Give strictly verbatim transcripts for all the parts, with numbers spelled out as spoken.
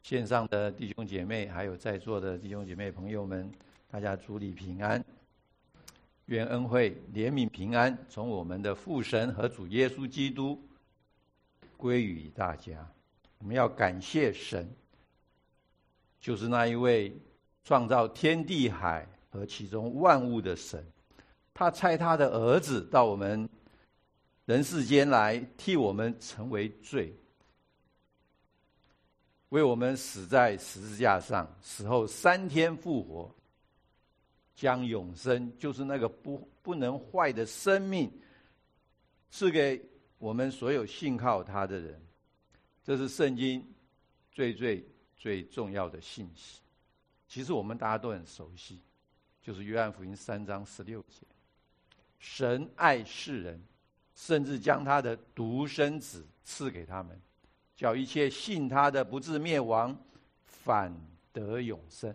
线上的弟兄姐妹，还有在座的弟兄姐妹朋友们，大家主里平安。愿恩惠、怜悯、平安从我们的父神和主耶稣基督归于大家。我们要感谢神，就是那一位创造天地海和其中万物的神。他差他的儿子到我们人世间来，替我们成为罪，为我们死在十字架上，死后三天复活，将永生，就是那个不不能坏的生命，赐给我们所有信靠他的人。这是圣经最最最重要的信息。其实我们大家都很熟悉，就是约翰福音三章十六节，神爱世人，甚至将他的独生子赐给他们，叫一切信他的不至灭亡，反得永生。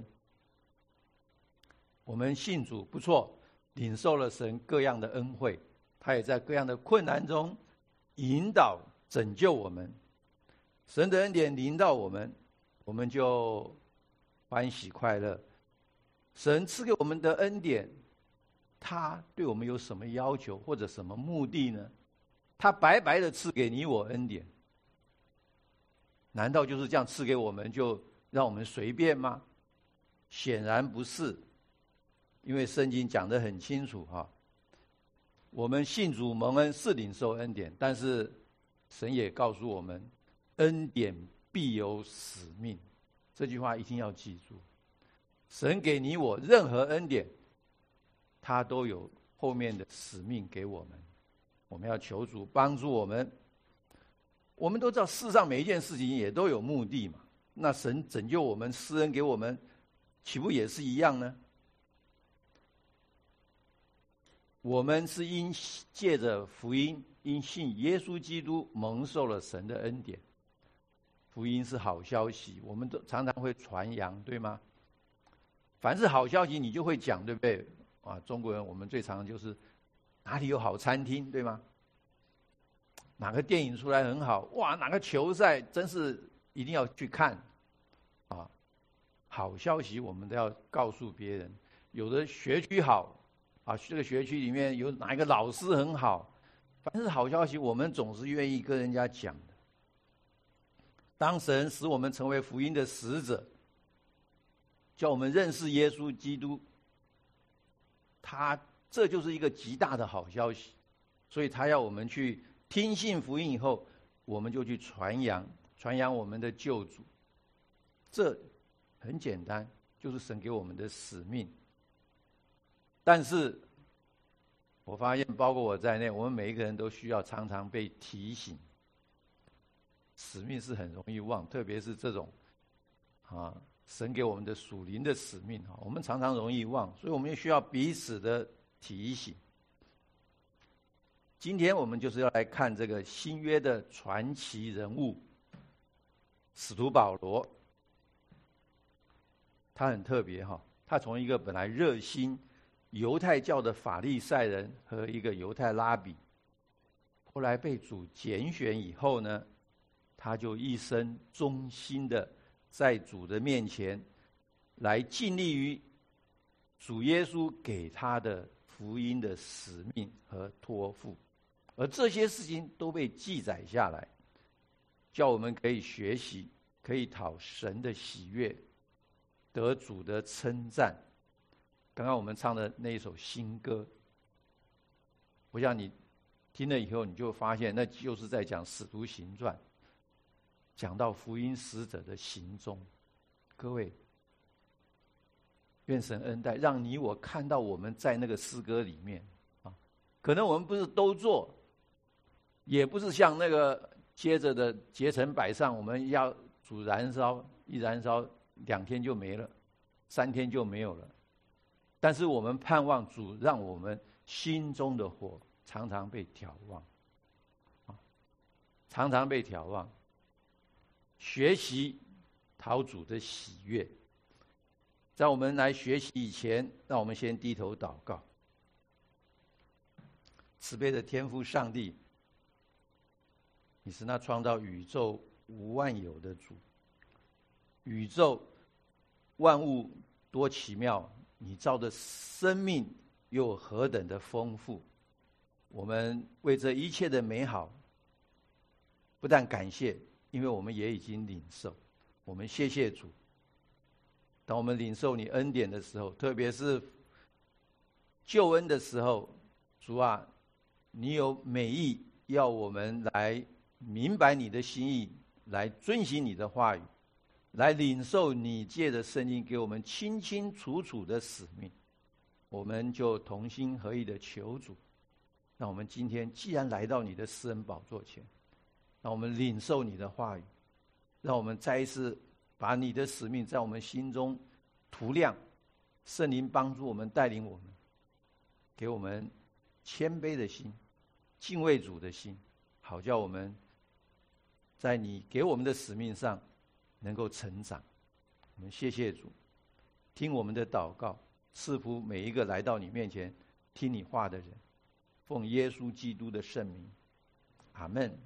我们信主不错，领受了神各样的恩惠，他也在各样的困难中引导拯救我们。神的恩典临到我们，我们就欢喜快乐。神赐给我们的恩典，他对我们有什么要求或者什么目的呢？他白白的赐给你我恩典，难道就是这样赐给我们就让我们随便吗？显然不是，因为圣经讲得很清楚哈，我们信主蒙恩是领受恩典，但是神也告诉我们，恩典必有使命。这句话一定要记住，神给你我任何恩典，他都有后面的使命给我们。我们要求主帮助我们。我们都知道世上每一件事情也都有目的嘛，那神拯救我们，施恩给我们，岂不也是一样呢？我们是因借着福音，因信耶稣基督蒙受了神的恩典。福音是好消息，我们都常常会传扬，对吗？凡是好消息你就会讲，对不对？啊，中国人我们最常就是哪里有好餐厅，对吗？哪个电影出来很好，哇，哪个球赛真是一定要去看啊！好消息我们都要告诉别人。有的学区好啊，这个学区里面有哪一个老师很好，凡是好消息我们总是愿意跟人家讲的。当神使我们成为福音的使者，叫我们认识耶稣基督，他这就是一个极大的好消息。所以他要我们去听信福音以后，我们就去传扬传扬我们的救主。这很简单，就是神给我们的使命。但是我发现包括我在内，我们每一个人都需要常常被提醒。使命是很容易忘，特别是这种啊，神给我们的属灵的使命，我们常常容易忘，所以我们也需要彼此的提醒。今天我们就是要来看这个新约的传奇人物使徒保罗。他很特别哈，他从一个本来热心犹太教的法利赛人和一个犹太拉比，后来被主拣选以后呢，他就一生忠心的在主的面前来尽力于主耶稣给他的福音的使命和托付，而这些事情都被记载下来，叫我们可以学习，可以讨神的喜悦，得主的称赞。刚刚我们唱的那一首新歌，我想你听了以后，你就发现那就是在讲使徒行传，讲到福音使者的行踪。各位，愿神恩待，让你我看到我们在那个诗歌里面啊，可能我们不是都做，也不是像那个接着的结成百上，我们要主燃烧，一燃烧两天就没了，三天就没有了。但是我们盼望主让我们心中的火常常被挑旺，啊，常常被挑旺。学习讨主的喜悦。在我们来学习以前，让我们先低头祷告。慈悲的天父上帝，你是那创造宇宙无万有的主， 宇宙万物多奇妙，你造的生命又何等的丰富。我们为这一切的美好不但感谢，因为我们也已经领受。我们谢谢主。当我们领受你恩典的时候，特别是救恩的时候，主啊，你有美意要我们来明白你的心意，来遵行你的话语，来领受你借着圣经给我们清清楚楚的使命。我们就同心合意的求主，让我们今天既然来到你的施恩宝座前，让我们领受你的话语，让我们再一次把你的使命在我们心中涂亮。圣灵帮助我们，带领我们，给我们谦卑的心，敬畏主的心，好叫我们在你给我们的使命上能够成长。我们谢谢主，听我们的祷告，赐福每一个来到你面前听你话的人，奉耶稣基督的圣名，阿们。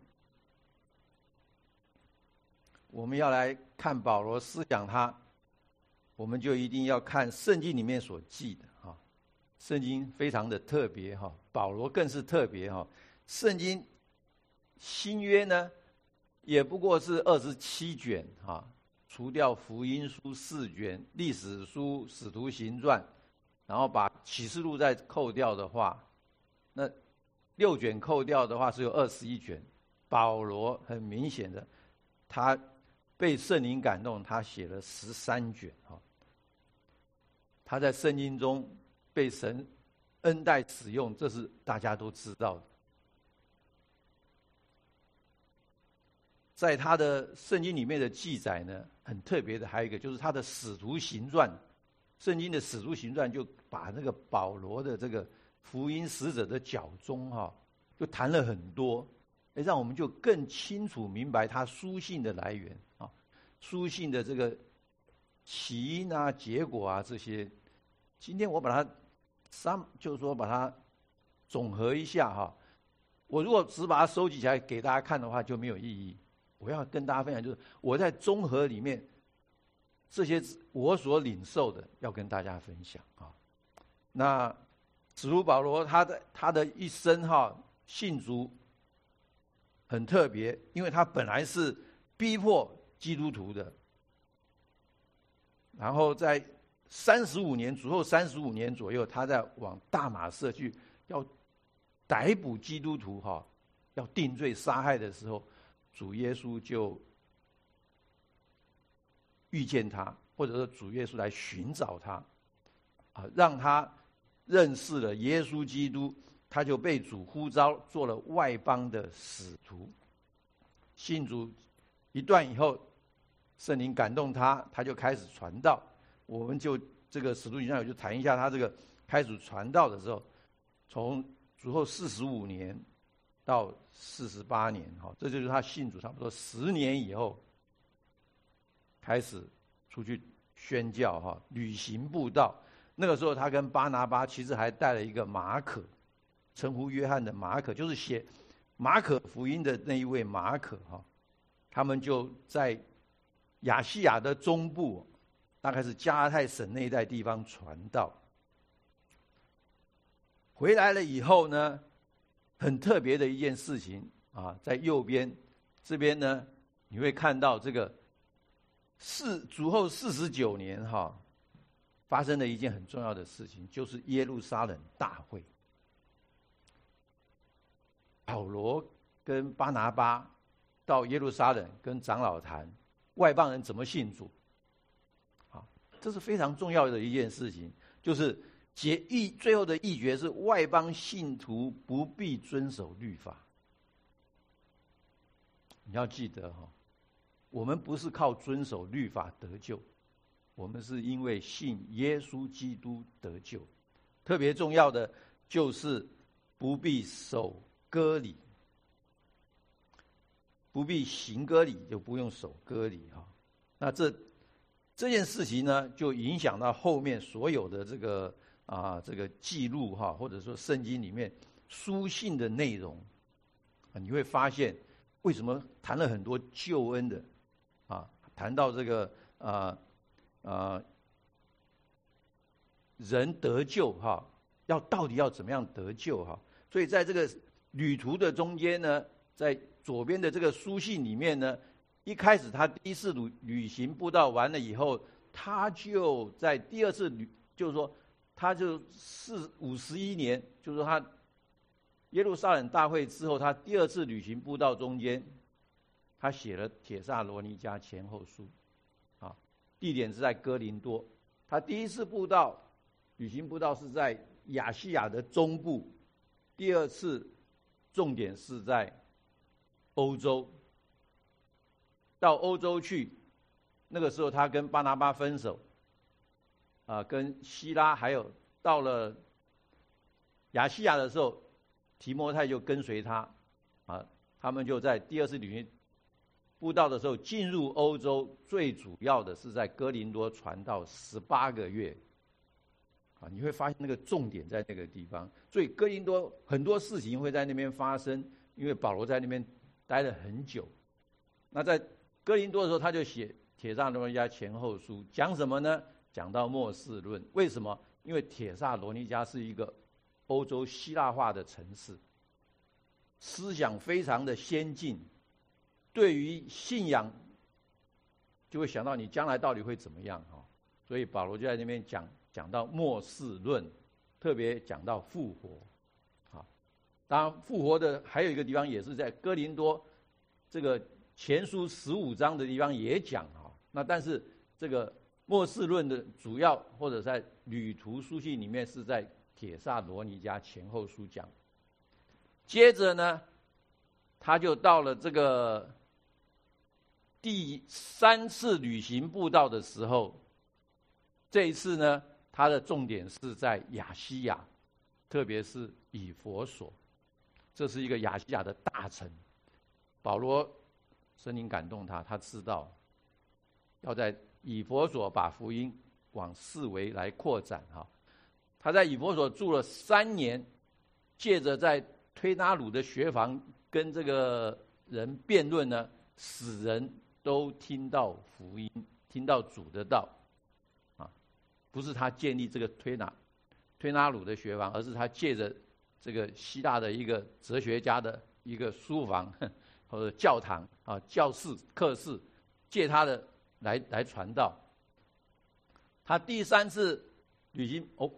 我们要来看保罗思想他，我们就一定要看圣经里面所记的哈。圣经非常的特别哈，保罗更是特别哈。圣经新约呢，也不过是二十七卷哈，除掉福音书四卷、历史书、使徒行传，然后把启示录再扣掉的话，那六卷扣掉的话是有二十一卷。保罗很明显的，他被圣灵感动，他写了十三卷哈。他在圣经中被神恩待使用，这是大家都知道的。在他的圣经里面的记载呢，很特别的还有一个就是他的使徒行传，圣经的使徒行传就把那个保罗的这个福音使者的脚踪哈，就谈了很多，让我们就更清楚明白他书信的来源啊，书信的这个起因啊、结果啊这些。今天我把它三，就是说把它总和一下哈。我如果只把它收集起来给大家看的话，就没有意义。我要跟大家分享，就是我在综合里面这些我所领受的，要跟大家分享啊。那使徒保罗他的他的一生哈，信主很特别，因为他本来是逼迫基督徒的，然后在三十五年主后三十五年左右，他在往大马色去要逮捕基督徒哈，要定罪杀害的时候，主耶稣就遇见他，或者说主耶稣来寻找他，啊，让他认识了耶稣基督，他就被主呼召做了外邦的使徒。信主一段以后，圣灵感动他，他就开始传道。我们就这个使徒行传，我就谈一下他这个开始传道的时候，从主后四十五年到四十八年，哈，这就是他信主差不多十年以后，开始出去宣教哈，旅行布道。那个时候他跟巴拿巴其实还带了一个马可，称呼约翰的马可，就是写马可福音的那一位马可哈。他们就在亚细亚的中部，大概是加拉太省那一带地方传道。回来了以后呢，很特别的一件事情啊，在右边这边呢，你会看到这个四主后四十九年哈，发生了一件很重要的事情，就是耶路撒冷大会。保罗跟巴拿巴到耶路撒冷跟长老谈外邦人怎么信主，啊，这是非常重要的一件事情，就是结议最后的议决是外邦信徒不必遵守律法。你要记得哈，我们不是靠遵守律法得救，我们是因为信耶稣基督得救。特别重要的就是不必守割礼，不必行割礼，就不用守割礼哈。那这这件事情呢，就影响到后面所有的这个啊这个记录哈，或者说圣经里面书信的内容啊，你会发现为什么谈了很多救恩的啊，谈到这个呃呃人得救哈，要到底要怎么样得救哈？所以在这个旅途的中间呢，在左边的这个书信里面呢，一开始他第一次旅旅行布道完了以后，他就在第二次旅，就是说，他就四五十一年，就是说他耶路撒冷大会之后，他第二次旅行布道中间，他写了帖撒罗尼迦前后书，啊，地点是在哥林多。他第一次布道旅行布道是在亚细亚的中部，第二次重点是在欧洲。到欧洲去，那个时候他跟巴拿巴分手，啊、呃，跟希拉还有到了亚细亚的时候，提摩太就跟随他，啊，他们就在第二次旅行布道的时候进入欧洲，最主要的是在哥林多传道十八个月，啊，你会发现那个重点在那个地方，所以哥林多很多事情会在那边发生，因为保罗在那边待了很久。那在哥林多的时候，他就写帖撒罗尼迦前后书，讲什么呢？讲到末世论。为什么？因为帖撒罗尼迦是一个欧洲希腊化的城市，思想非常的先进，对于信仰就会想到你将来到底会怎么样哈。所以保罗就在那边讲讲到末世论，特别讲到复活。好，当然复活的还有一个地方也是在哥林多这个前书十五章的地方也讲哈。那但是这个末世论的主要或者在旅途书信里面是在帖撒罗尼迦前后书讲。接着呢，他就到了这个第三次旅行布道的时候，这一次呢，他的重点是在亚细亚，特别是以弗所，这是一个亚细亚的大城。保罗圣灵感动他，他知道要在以弗所把福音往四围来扩展哈。他在以弗所住了三年，借着在推拿鲁的学房跟这个人辩论呢，使人都听到福音，听到主的道，啊，不是他建立这个推拿推拿鲁的学房，而是他借着这个希腊的一个哲学家的一个书房或者教堂啊、教室、课室，借他的来来传道。他第三次旅行哦。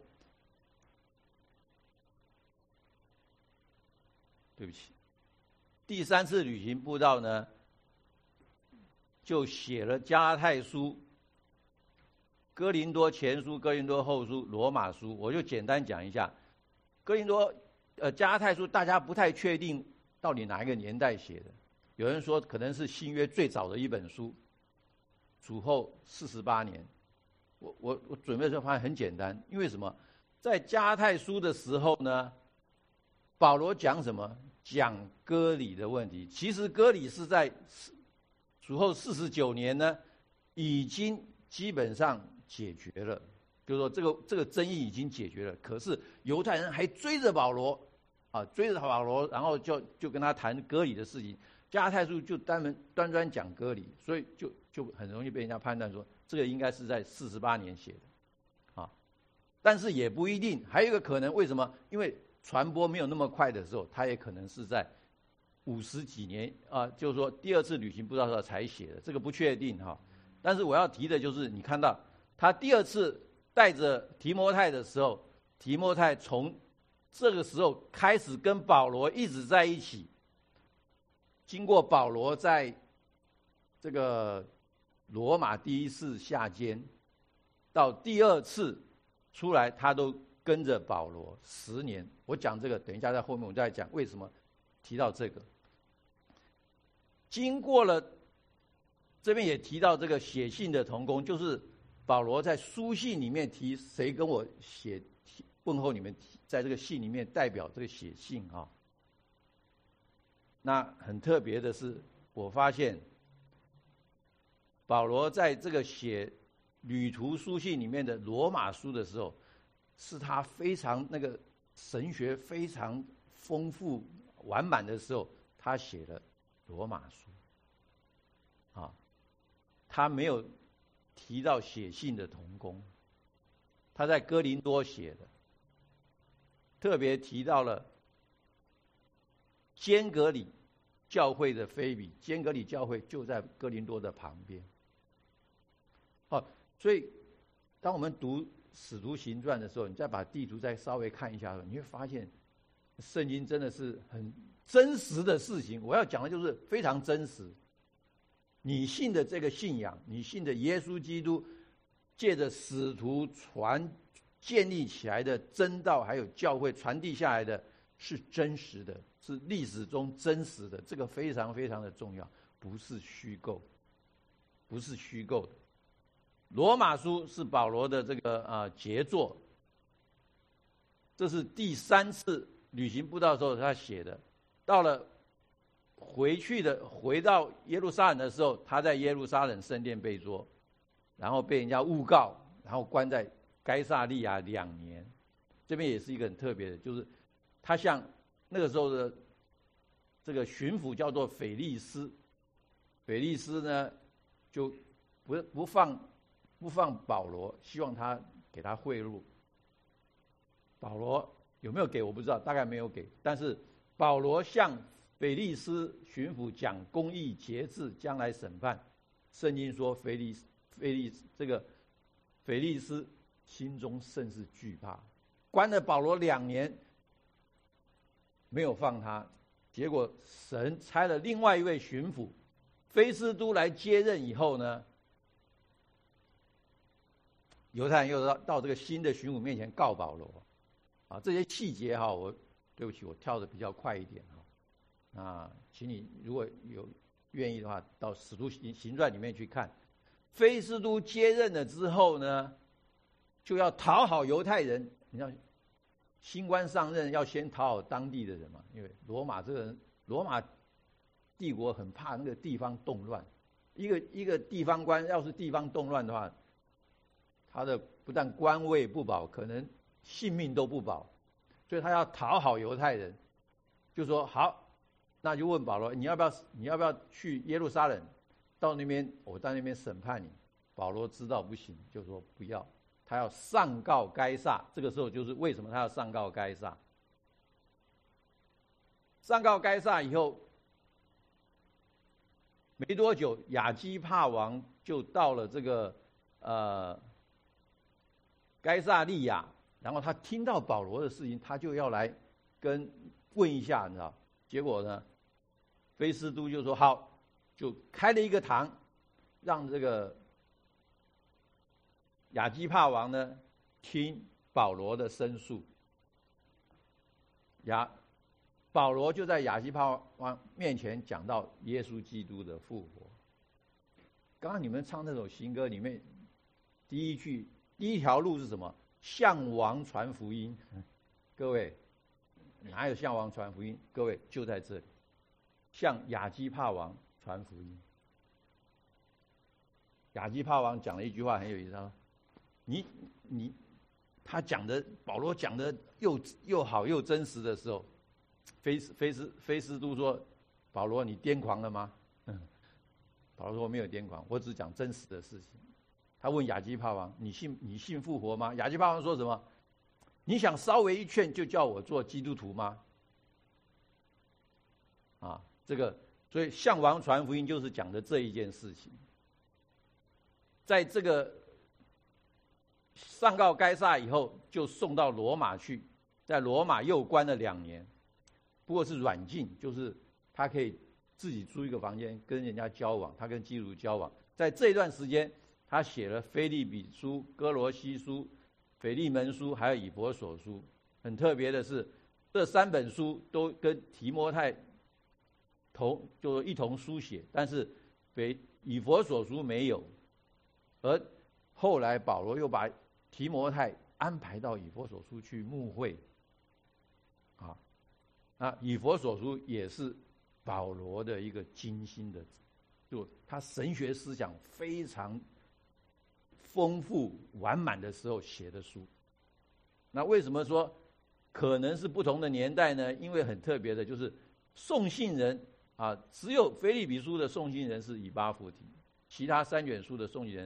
对不起，第三次旅行布道呢，就写了加拉太书、哥林多前书、哥林多后书、罗马书。我就简单讲一下，哥林多呃加拉太书，大家不太确定到底哪一个年代写的。有人说可能是新约最早的一本书，主后四十八年。我我我准备的时候发现很简单，因为什么？在加拉太书的时候呢，保罗讲什么？讲割礼的问题。其实割礼是在主后四十九年呢，已经基本上解决了，就是说这个这个争议已经解决了。可是犹太人还追着保罗啊，追着保罗，然后就就跟他谈割礼的事情。加拉太书就专门端专讲割礼，所以就就很容易被人家判断说这个应该是在四十八年写的啊，但是也不一定。还有一个可能，为什么？因为传播没有那么快的时候，他也可能是在五十几年啊、呃，就是说第二次旅行布道的时候才写的，这个不确定哈。但是我要提的就是，你看到他第二次带着提摩太的时候，提摩太从这个时候开始跟保罗一直在一起。经过保罗在这个罗马第一次下监，到第二次出来，他都跟着保罗十年。我讲这个，等一下在后面我再讲为什么提到这个。经过了这边也提到这个写信的同工，就是保罗在书信里面提谁跟我写问候你们，在这个信里面代表这个写信啊。那很特别的是，我发现保罗在这个写旅途书信里面的罗马书的时候，是他非常那个神学非常丰富完满的时候，他写了罗马书啊，他没有提到写信的同工，他在哥林多写的，特别提到了坚革里教会的腓比，坚革里教会就在哥林多的旁边。哦，所以当我们读使徒行传的时候，你再把地图再稍微看一下，你会发现圣经真的是很真实的事情。我要讲的就是非常真实。你信的这个信仰，你信的耶稣基督，借着使徒传建立起来的真道，还有教会传递下来的，是真实的，是历史中真实的，这个非常非常的重要，不是虚构，不是虚构的。罗马书是保罗的这个啊、呃、杰作，这是第三次旅行布道的时候他写的。到了回去的回到耶路撒冷的时候，他在耶路撒冷圣殿被捉，然后被人家诬告，然后关在该撒利亚两年。这边也是一个很特别的，就是他向那个时候的这个巡抚叫做腓利斯，腓利斯呢就不不放。不放保罗，希望他给他贿赂。保罗有没有给我不知道，大概没有给。但是保罗向腓利斯巡抚讲公义节制，将来审判。圣经说腓利腓利这个腓利斯心中甚是惧怕，关了保罗两年，没有放他。结果神差了另外一位巡抚菲斯都来接任以后呢，犹太人又到到这个新的巡抚面前告保罗，啊，这些细节哈，我对不起，我跳的比较快一点哈，啊，请你如果有愿意的话，到《使徒行行传》里面去看。菲斯都接任了之后呢，就要讨好犹太人。你知道，新官上任要先讨好当地的人嘛，因为罗马这个人，罗马帝国很怕那个地方动乱，一个一个地方官要是地方动乱的话，他的不但官位不保，可能性命都不保，所以他要讨好犹太人，就说好，那就问保罗，你要不要你要不要去耶路撒冷，到那边我在那边审判你。保罗知道不行，就说不要，他要上告该撒。这个时候就是为什么他要上告该撒。上告该撒以后，没多久，亚基帕王就到了这个呃。该撒利亚，然后他听到保罗的事情，他就要来跟问一下，你知道？结果呢，菲斯都就说好，就开了一个堂，让这个亚基帕王呢听保罗的申诉。亚保罗就在亚基帕王面前讲到耶稣基督的复活。刚刚你们唱那首新歌里面，第一句。第一条路是什么？向王传福音。各位，哪有向王传福音？各位就在这里，向亚基帕王传福音。亚基帕王讲了一句话很有意思，他说：“你你，他讲的保罗讲的又又好又真实的时候，菲斯菲斯菲斯都说：保罗，你癫狂了吗？”嗯，保罗说：“我没有癫狂，我只讲真实的事情。”他问亚基帕王：“你信你信复活吗？”亚基帕王说什么？你想稍微一劝就叫我做基督徒吗？啊，这个，所以向王传福音就是讲的这一件事情。在这个上告该撒以后，就送到罗马去，在罗马又关了两年，不过是软禁，就是他可以自己租一个房间跟人家交往，他跟基督徒交往。在这一段时间，他写了腓立比书、哥罗西书、腓利门书，还有以弗所书。很特别的是，这三本书都跟提摩太同就一同书写，但是腓以弗所书没有。而后来保罗又把提摩太安排到以弗所书去牧会，啊，那以弗所书也是保罗的一个精心的，就他神学思想非常丰富完满的时候写的书。那为什么说可能是不同的年代呢？因为很特别的就是送信人啊，只有腓立比书的送信人是以巴弗提，其他三卷书的送信人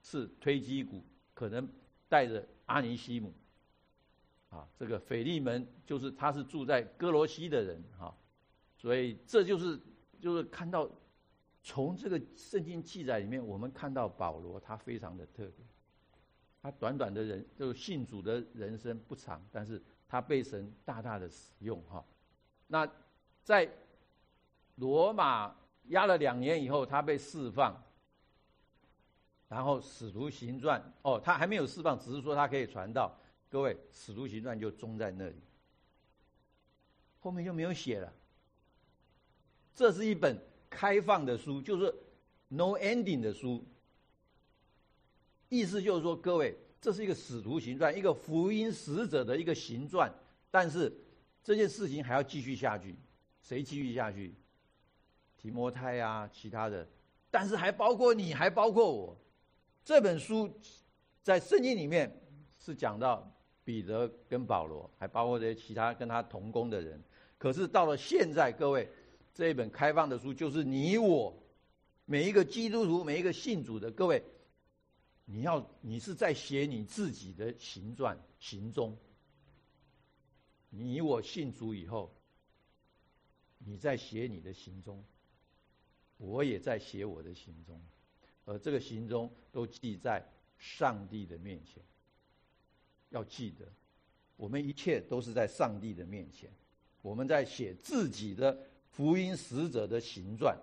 是推基古，可能带着阿尼西姆。啊，这个腓利门就是他是住在哥罗西的人哈，所以这就是就是看到从这个圣经记载里面，我们看到保罗他非常的特别，他短短的人就信主的人生不长，但是他被神大大的使用哈。那在罗马压了两年以后，他被释放，然后使徒行传哦，他还没有释放，只是说他可以传道。各位，《使徒行传》就终在那里，后面就没有写了。这是一本开放的书，就是 no ending 的书。意思就是说，各位，这是一个《使徒行传》，一个福音使者的一个行传，但是这件事情还要继续下去。谁继续下去？提摩太啊，其他的，但是还包括你，还包括我。这本书在圣经里面是讲到彼得跟保罗，还包括这些其他跟他同工的人。可是到了现在，各位，这一本开放的书就是你我每一个基督徒，每一个信主的各位，你要你是在写你自己的行传行踪。你我信主以后，你在写你的行踪，我也在写我的行踪，而这个行踪都记在上帝的面前。要记得，我们一切都是在上帝的面前，我们在写自己的福音使者的行传。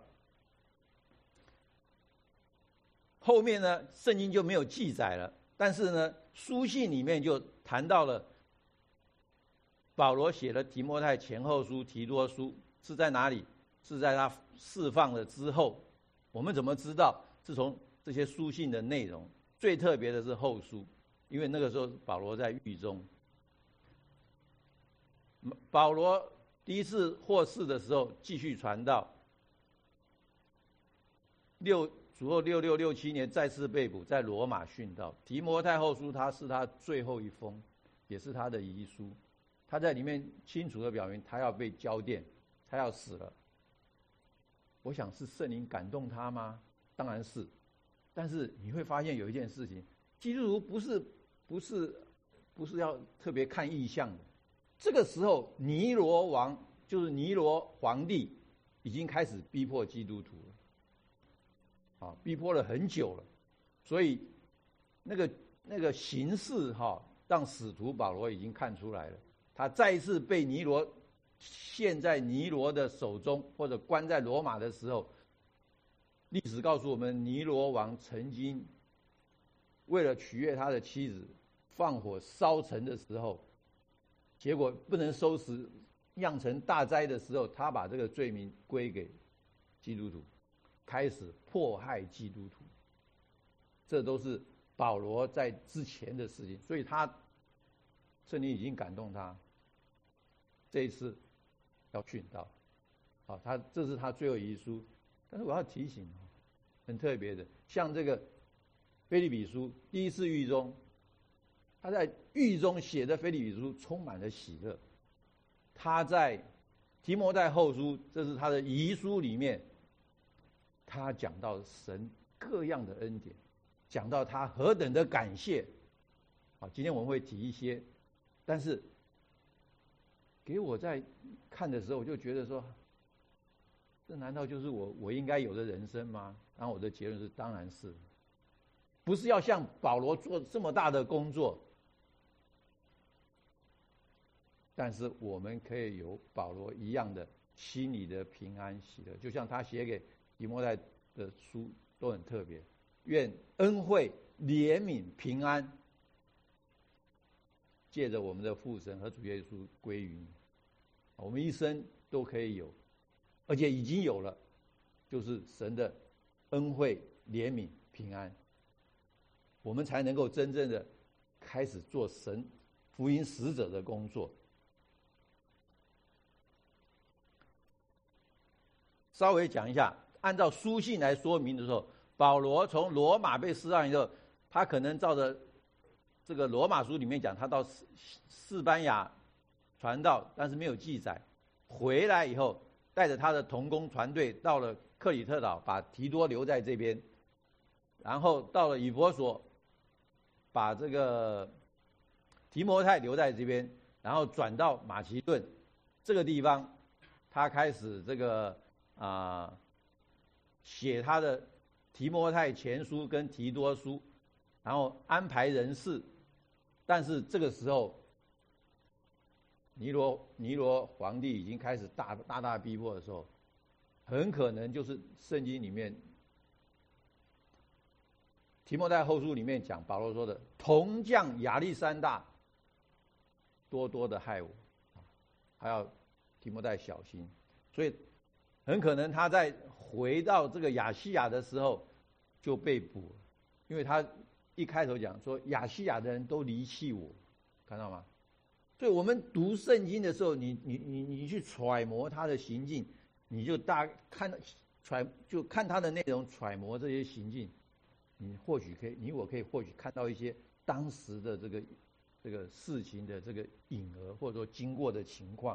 后面呢，圣经就没有记载了，但是呢，书信里面就谈到了保罗写了提摩太前后书、提多书，是在哪里？是在他释放了之后。我们怎么知道？是从这些书信的内容。最特别的是后书，因为那个时候保罗在狱中。保罗第一次获释的时候，继续传道。六主后六六六七年再次被捕，在罗马殉道。提摩太后书，他是他最后一封，也是他的遗书。他在里面清楚的表明，他要被交奠，他要死了。我想是圣灵感动他吗？当然是。但是你会发现有一件事情，基督徒不是不是不是要特别看异象的。这个时候，尼罗王就是尼罗皇帝，已经开始逼迫基督徒了，啊，逼迫了很久了。所以那个那个形势哈，让使徒保罗已经看出来了。他再一次被尼罗陷在尼罗的手中，或者关在罗马的时候，历史告诉我们，尼罗王曾经为了取悦他的妻子，放火烧城的时候，结果不能收拾，酿成大灾的时候，他把这个罪名归给基督徒，开始迫害基督徒。这都是保罗在之前的事情，所以他圣灵已经感动他，这一次要殉道。好，他这是他最后遗书。但是我要提醒，很特别的，像这个腓立比书第一次狱中，他在狱中写的腓立比书充满了喜乐。他在提摩太后书，这是他的遗书里面，他讲到神各样的恩典，讲到他何等的感谢。好，今天我们会提一些，但是给我在看的时候，我就觉得说，这难道就是我我应该有的人生吗？然后我的结论是，当然是。不是要像保罗做这么大的工作，但是我们可以有保罗一样的心里的平安喜乐，就像他写给提摩太的书都很特别。愿恩惠、怜悯、平安，借着我们的父神和主耶稣归于你。我们一生都可以有，而且已经有了，就是神的恩惠、怜悯、平安，我们才能够真正的开始做神福音使者的工作。稍微讲一下，按照书信来说明的时候，保罗从罗马被释放以后，他可能照着这个罗马书里面讲，他到西班牙传道，但是没有记载。回来以后，带着他的同工团队到了克里特岛，把提多留在这边。 然后到了以弗所，把这个提摩太留在这边，然后转到马其顿这个地方，他开始这个啊、呃、写他的提摩太前书跟提多书，然后安排人事。但是这个时候，尼罗尼罗皇帝已经开始大大大逼迫的时候，很可能就是圣经里面提摩太后书里面讲保罗说的，铜匠亚历山大多多的害我，还要提摩太小心。所以很可能他在回到这个亚细亚的时候就被捕了，因为他一开头讲说亚细亚的人都离弃我，看到吗？所以我们读圣经的时候，你你你你去揣摩他的行径，你就大看揣就看他的内容，揣摩这些行径，你或许可以，你我可以或许看到一些当时的这个这个事情的这个影儿，或者说经过的情况。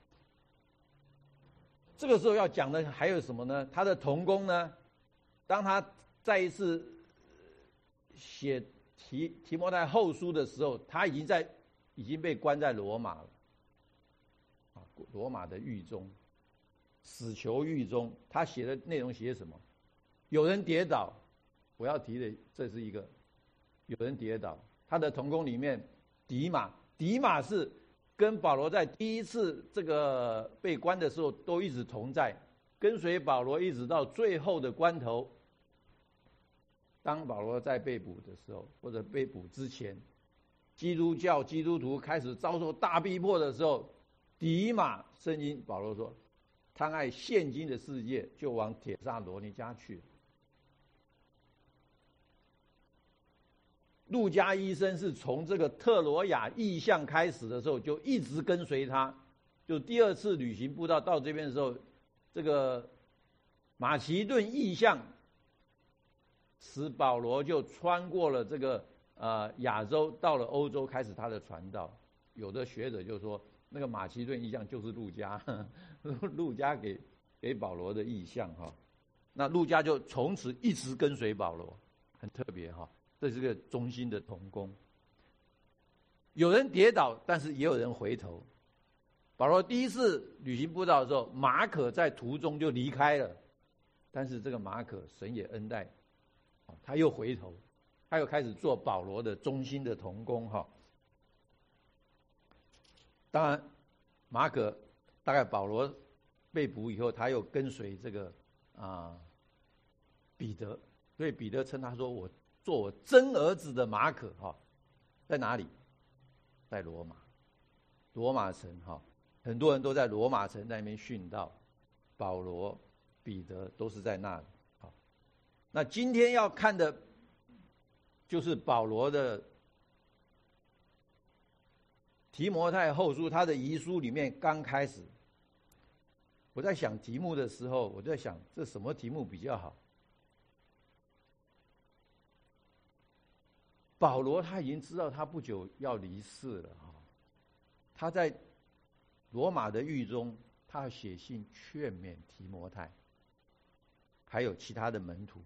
这个时候要讲的还有什么呢？他的同工呢，当他再一次写提提摩太后书的时候，他已经在已经被关在罗马了，啊，罗马的狱中，死囚狱中。他写的内容写什么？有人跌倒，我要提的这是一个，有人跌倒。他的同工里面，迪马，迪马是跟保罗在第一次这个被关的时候都一直同在，跟随保罗一直到最后的关头。当保罗在被捕的时候，或者被捕之前，基督教基督徒开始遭受大逼迫的时候，迪马，圣经保罗说，贪爱现今的世界，就往帖撒罗尼迦去。路加医生是从这个特罗亚异象开始的时候，就一直跟随他。就第二次旅行布道到这边的时候，这个马其顿异象使保罗就穿过了这个呃亚洲，到了欧洲开始他的传道。有的学者就说，那个马其顿异象就是路加，呵呵路加给给保罗的异象哈。那路加就从此一直跟随保罗，很特别哈。这是个忠心的同工。有人跌倒，但是也有人回头。保罗第一次旅行布道的时候，马可在途中就离开了，但是这个马可神也恩待，他又回头，他又开始做保罗的忠心的同工哈。当然，马可大概保罗被捕以后，他又跟随这个啊、呃、彼得，所以彼得称他说我。做我真儿子的马可哈，在哪里？在罗马，罗马城哈，很多人都在罗马城那边殉道，保罗、彼得都是在那里。好，那今天要看的，就是保罗的提摩太后书，他的遗书里面刚开始，我在想题目的时候，我在想这什么题目比较好？保罗他已经知道他不久要离世了哈，他在罗马的狱中，他写信劝勉提摩太，还有其他的门徒。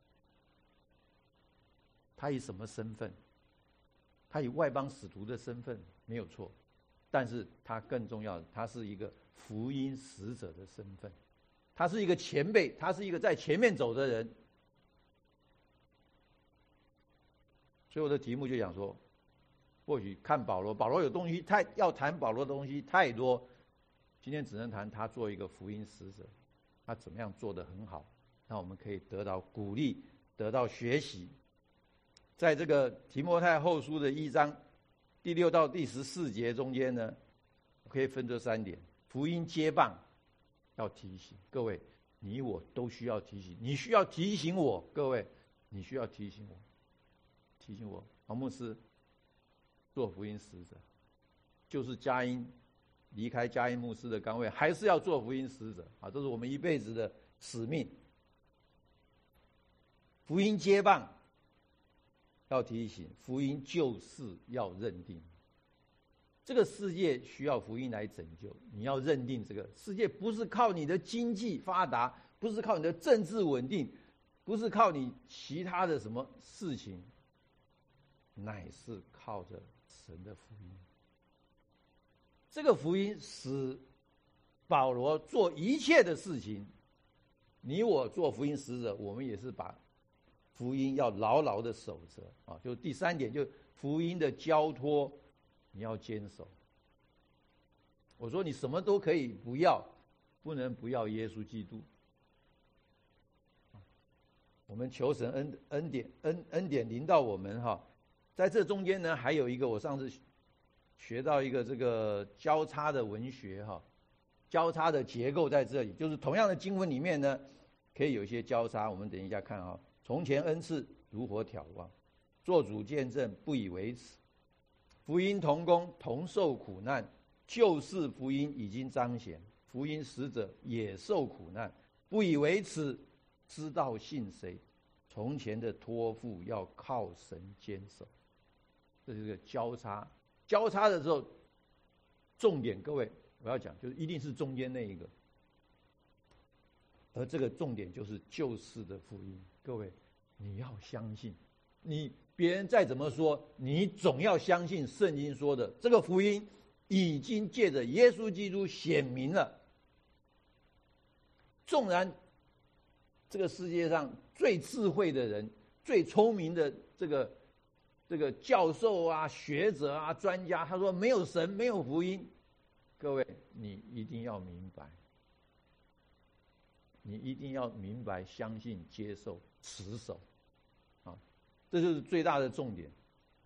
他以什么身份？他以外邦使徒的身份没有错，但是他更重要的，他是一个福音使者的身份，他是一个前辈，他是一个在前面走的人。所以我的题目就讲说，或许看保罗，保罗有东西太要谈保罗的东西太多，今天只能谈他做一个福音使者，他怎么样做得很好，那我们可以得到鼓励，得到学习。在这个提摩太后书的一章第六到第十四节中间呢，可以分这三点：福音接棒要提醒各位，你我都需要提醒，你需要提醒我，各位，你需要提醒我。提醒我，黄牧师做福音使者，就是佳音离开佳音牧师的岗位，还是要做福音使者啊！这是我们一辈子的使命。福音接棒要提醒，福音救世要认定。这个世界需要福音来拯救，你要认定这个世界不是靠你的经济发达，不是靠你的政治稳定， 不是靠你其他的什么事情，乃是靠着神的福音。这个福音使保罗做一切的事情，你我做福音使者，我们也是把福音要牢牢的守着啊。就第三点，就福音的交托，你要坚守。我说你什么都可以不要，不能不要耶稣基督。我们求神恩恩典恩恩典临到我们哈。在这中间呢，还有一个我上次学到一个这个交叉的文学哈，交叉的结构在这里，就是同样的经文里面呢，可以有一些交叉。我们等一下看哈。从前恩赐如火眺望，做主见证不以为耻，福音同工同受苦难，就是福音已经彰显，福音使者也受苦难，不以为耻，知道信谁。从前的托付要靠神坚守。这是个交叉，交叉的时候，重点各位我要讲，就是一定是中间那一个，而这个重点就是救世的福音。各位，你要相信，你别人再怎么说，你总要相信圣经说的，这个福音已经借着耶稣基督显明了。纵然这个世界上最智慧的人、最聪明的这个这个教授啊、学者啊、专家，他说没有神，没有福音。各位，你一定要明白，你一定要明白、相信、接受、持守，啊，这就是最大的重点。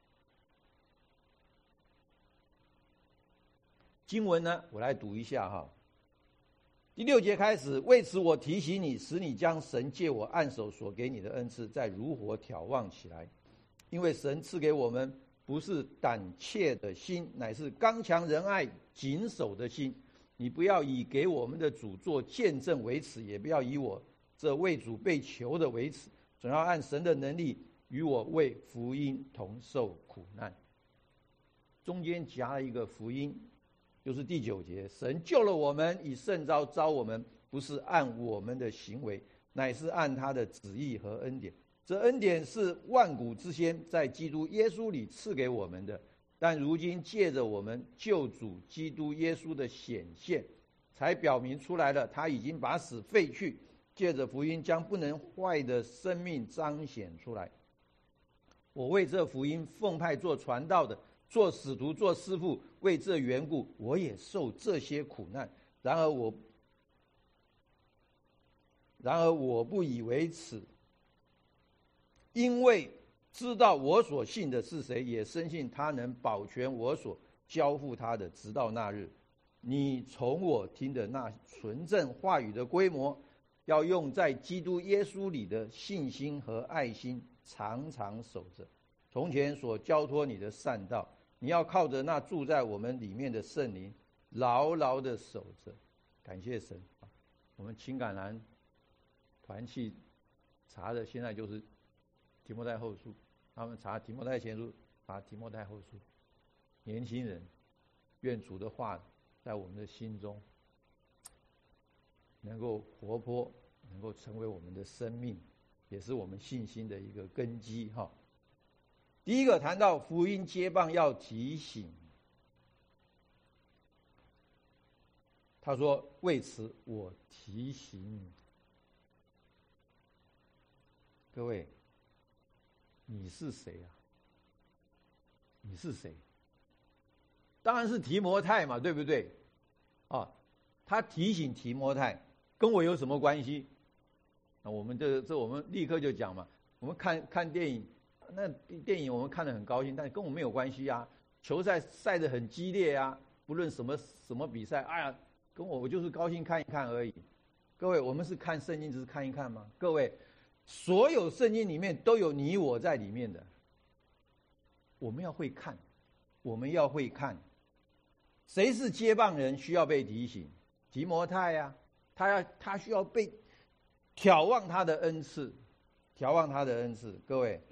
经文呢，我来读一下哈。第六节开始，为此我提醒你，使你将神借我按手所给你的恩赐，再如火眺望起来。因为神赐给我们不是胆怯的心，乃是刚强仁爱谨守的心。你不要以给我们的主做见证为耻，也不要以我这为主被囚的为耻，总要按神的能力与我为福音同受苦难。中间夹了一个福音，就是第九节，神救了我们，以圣召召我们，不是按我们的行为，乃是按他的旨意和恩典。这恩典是万古之先在基督耶稣里赐给我们的，但如今借着我们救主基督耶稣的显现，才表明出来了，他已经把死废去，借着福音将不能坏的生命彰显出来。我为这福音奉派做传道的，做使徒，做师傅，为这缘故，我也受这些苦难。然而我，然而我不以为耻，因为知道我所信的是谁，也深信他能保全我所交付他的，直到那日。你从我听的那纯正话语的规模，要用在基督耶稣里的信心和爱心，常常守着。从前所交托你的善道，你要靠着那住在我们里面的圣灵，牢牢的守着。感谢神，我们情感栏团契查的现在就是提摩太后书，他们查提摩太前书，查提摩太后书。年轻人，愿主的话在我们的心中能够活泼，能够成为我们的生命，也是我们信心的一个根基哈。第一个谈到福音接棒要提醒，他说：“为此我提醒你。”各位，你是谁啊？你是谁？当然是提摩太嘛，对不对？啊，他提醒提摩太，跟我有什么关系？啊，我们这这我们立刻就讲嘛，我们看看电影，那电影我们看得很高兴，但跟我们没有关系啊。球赛赛得很激烈啊，不论什么什么比赛，哎呀，跟我我就是高兴看一看而已。各位，我们是看圣经，只是看一看吗？各位，所有圣经里面都有你我在里面的，我们要会看，我们要会看。谁是接棒人？需要被提醒。提摩太啊，他要他需要被眺望他的恩赐，眺望他的恩赐。各位，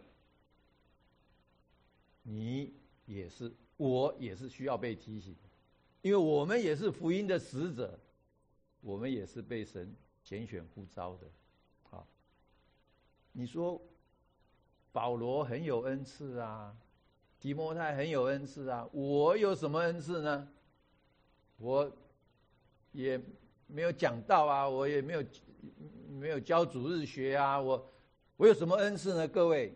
你也是，我也是需要被提醒，因为我们也是福音的使者，我们也是被神拣选呼召的。好， 你说保罗很有恩赐啊，提摩太很有恩赐啊，我有什么恩赐呢？我也没有讲道啊，我也没有没有教主日学啊，我我有什么恩赐呢？各位，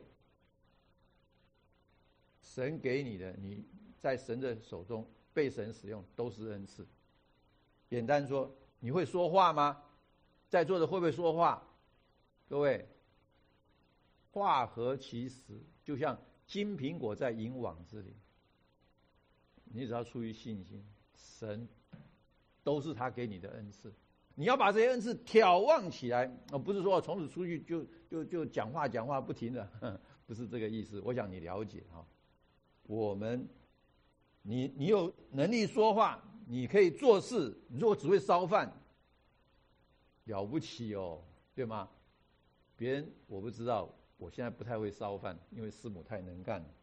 神给你的，你在神的手中被神使用，都是恩赐。简单说，你会说话吗？在座的会不会说话？各位，话合其实，就像金苹果在银网之里，你只要出于信心，神都是他给你的恩赐。你要把这些恩赐眺望起来，而不是说从此出去就就就讲话讲话不停的，不是这个意思。我想你了解哈。我们，你你有能力说话，你可以做事，你如果只会烧饭，了不起哦，对吗？别人我不知道，我现在不太会烧饭，因为师母太能干了。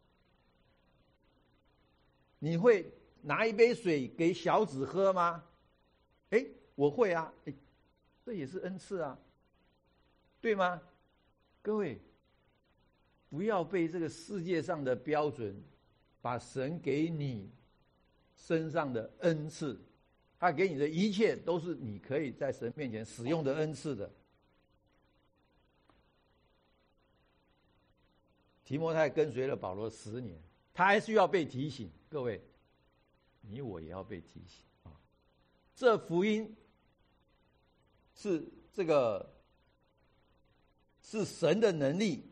你会拿一杯水给小子喝吗？哎，我会啊，哎，这也是恩赐啊，对吗？各位，不要被这个世界上的标准，把神给你身上的恩赐，他给你的一切都是你可以在神面前使用的恩赐的。提摩太跟随了保罗十年，他还需要被提醒。各位，你我也要被提醒啊！这福音是这个是神的能力，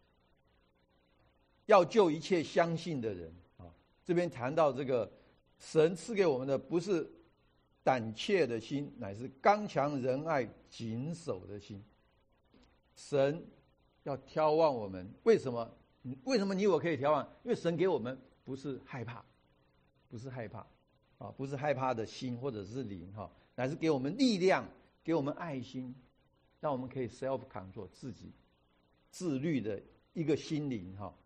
要救一切相信的人啊！这边谈到这个神赐给我们的不是胆怯的心，乃是刚强仁爱谨守的心。神要挑望我们，为什么？为什么你我可以挑望？因为神给我们不是害怕，不是害怕啊，不是害怕的心或者是灵哈，乃是给我们力量，给我们爱心，让我们可以 self control 自己自律的一个心灵哈。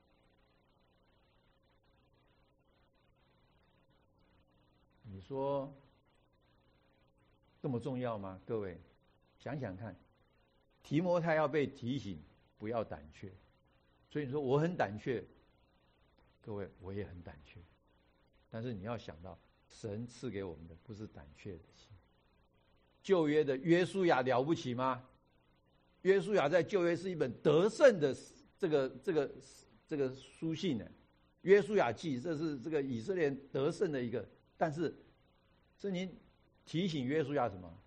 你说这么重要吗？各位想想看，提摩太要被提醒不要胆怯。所以你说我很胆怯，各位我也很胆怯，但是你要想到，神赐给我们的不是胆怯的心。旧约的约书亚了不起吗？约书亚在旧约是一本得胜的这个这个这个书信呢，约书亚记这是这个以色列得胜的一个，但是圣经提醒约书亚什么？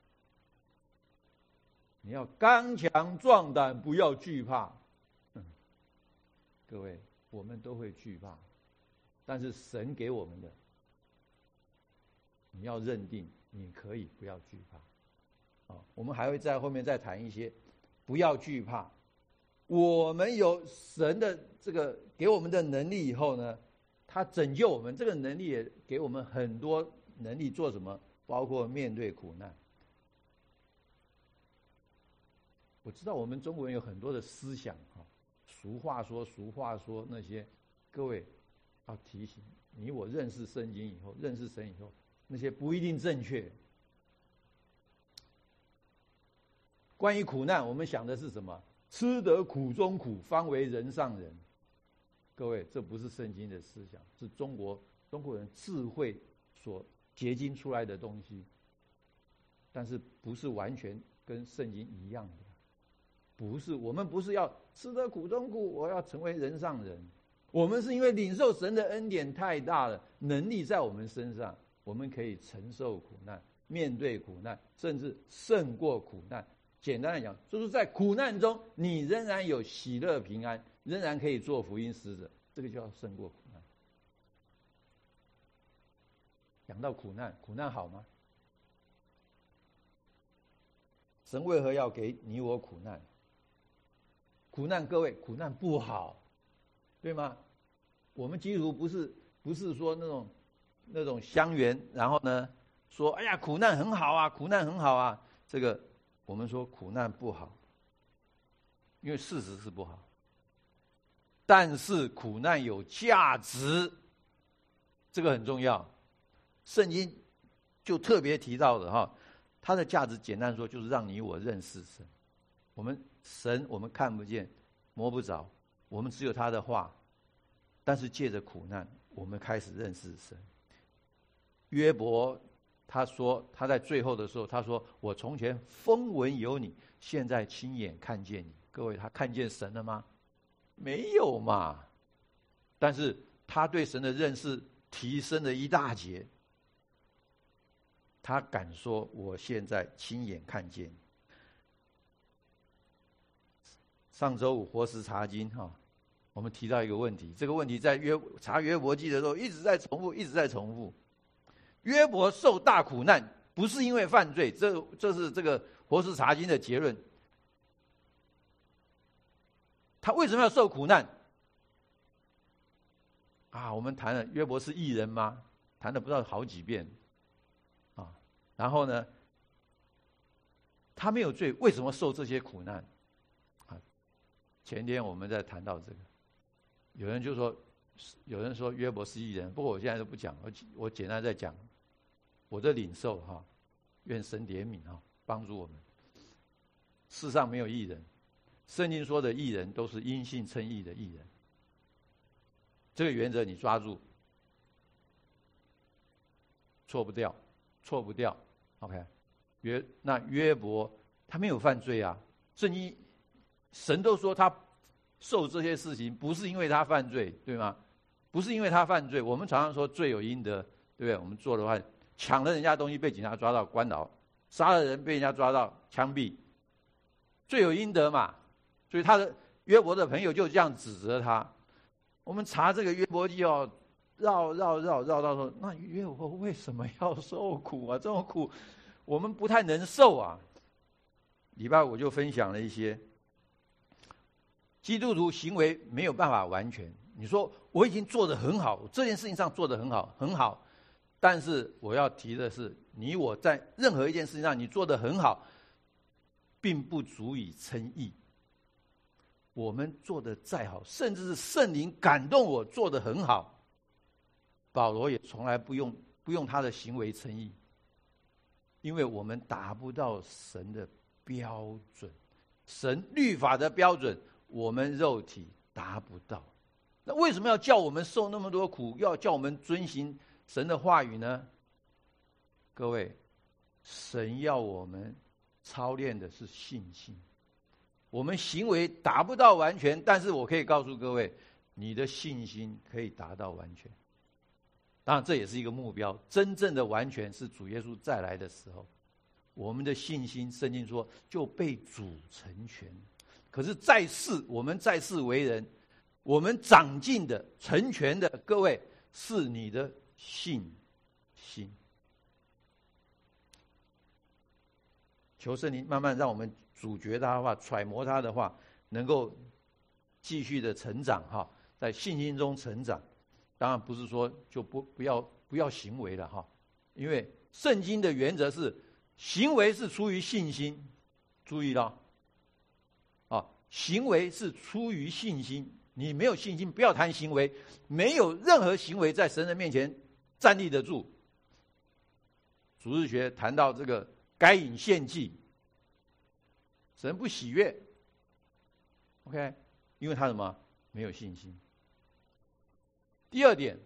你要刚强壮胆，不要惧怕。各位，我们都会惧怕，但是神给我们的，你要认定，你可以不要惧怕。啊，我们还会在后面再谈一些，不要惧怕。我们有神的这个给我们的能力以后呢，他拯救我们，这个能力也给我们很多能力做什么？包括面对苦难。我知道我们中国人有很多的思想哈。俗话说，俗话说那些，各位要提醒你，我认识圣经以后，认识神以后，那些不一定正确。关于苦难，我们想的是什么？吃得苦中苦，方为人上人。各位，这不是圣经的思想，是中国中国人智慧所结晶出来的东西，但是不是完全跟圣经一样的。不是，我们不是要吃得苦中苦，我要成为人上人。我们是因为领受神的恩典太大了，能力在我们身上，我们可以承受苦难，面对苦难，甚至胜过苦难。简单来讲，就是在苦难中，你仍然有喜乐平安，仍然可以做福音使者，这个叫胜过苦难。讲到苦难，苦难好吗？神为何要给你我苦难？苦难，各位，苦难不好，对吗？我们基督徒不是不是说那种那种乡缘，然后呢说，哎呀，苦难很好啊，苦难很好啊。这个我们说苦难不好，因为事实是不好。但是苦难有价值，这个很重要。圣经就特别提到的哈，它的价值简单说就是让你我认识神。我们神我们看不见，摸不着，我们只有他的话。但是借着苦难，我们开始认识神。约伯他说，他在最后的时候，他说：“我从前风闻有你，现在亲眼看见你。”各位，他看见神了吗？没有嘛。但是他对神的认识提升了一大截。他敢说：“我现在亲眼看见你。”上周五活石查经哈，我们提到一个问题，这个问题在约查约伯记的时候一直在重复，一直在重复。约伯受大苦难，不是因为犯罪，这这是这个活石查经的结论。他为什么要受苦难？啊，我们谈了约伯是义人吗？谈了不知道好几遍，啊，然后呢，他没有罪，为什么受这些苦难？啊，前天我们在谈到这个，有人就说，有人说约伯是义人，不过我现在都不讲，我我简单在讲我的领受哈，愿神怜悯哈，帮助我们。世上没有义人，圣经说的义人都是因信称义的义人。这个原则你抓住，错不掉，错不掉。OK， 约那约伯他没有犯罪啊，圣经神都说他受这些事情不是因为他犯罪，对吗？不是因为他犯罪。我们常常说罪有应得，对不对？我们做的话，抢了人家东西被警察抓到关牢，杀了人被人家抓到枪毙，罪有应得嘛。所以他的约伯的朋友就这样指责他。我们查这个约伯记哦，绕绕绕绕到说，那约伯为什么要受苦啊？这种苦我们不太能受啊。礼拜五就分享了一些基督徒行为没有办法完全。你说我已经做得很好，这件事情上做得很好很好，但是我要提的是，你我在任何一件事情上你做得很好，并不足以称义。我们做得再好，甚至是圣灵感动我做得很好，保罗也从来不用不用他的行为称义，因为我们达不到神的标准，神律法的标准，我们肉体达不到。那为什么要叫我们受那么多苦，要叫我们遵行神的话语呢？各位，神要我们操练的是信心。我们行为达不到完全，但是我可以告诉各位，你的信心可以达到完全。当然这也是一个目标，真正的完全是主耶稣再来的时候，我们的信心圣经说就被主成全。可是在世，我们在世为人，我们长进的成全的，各位是你的信心。求圣灵慢慢让我们咀嚼他的话，揣摩他的话，能够继续的成长哈，在信心中成长。当然不是说就不不要不要行为了哈，因为圣经的原则是行为是出于信心，注意了啊，行为是出于信心。你没有信心，不要谈行为，没有任何行为在神的面前站立得住。主日学谈到这个该隐献祭，神不喜悦 ，OK， 因为他什么？没有信心。第二点，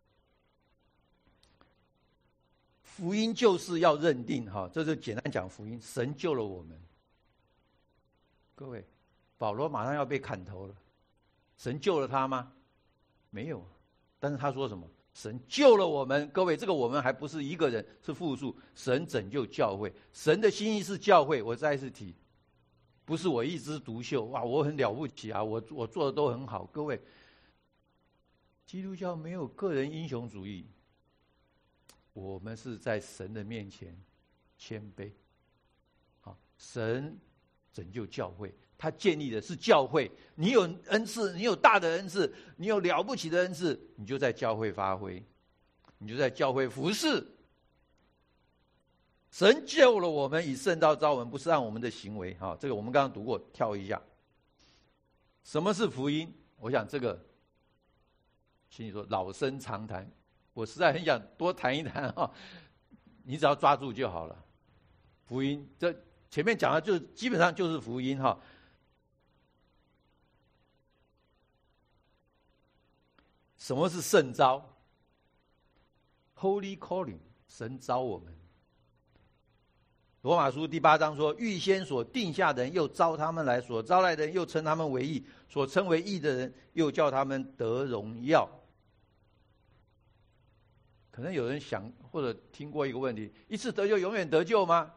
福音就是要认定哈，这就简单讲福音，神救了我们。各位，保罗马上要被砍头了，神救了他吗？没有，但是他说什么？神救了我们。各位，这个我们还不是一个人，是复数。神拯救教会，神的心意是教会。我再一次提，不是我一枝独秀，哇，我很了不起啊，我我做的都很好。各位，基督教没有个人英雄主义，我们是在神的面前谦卑。好，神拯救教会，他建立的是教会。你有恩赐，你有大的恩赐，你有了不起的恩赐，你就在教会发挥，你就在教会服侍。神救了我们，以圣道招我们，不是按我们的行为。哈，这个我们刚刚读过，跳一下。什么是福音？我想这个，请你说老生常谈，我实在很想多谈一谈哈，你只要抓住就好了。福音，这前面讲的就基本上就是福音哈。 什么是圣召 ？Holy calling， 神召我们。罗马书第八章说：“预先所定下的人，又招他们来；所招来的人，又称他们为义；所称为义的人，又叫他们得荣耀。”可能有人想或者听过一个问题：一次得救永远得救吗？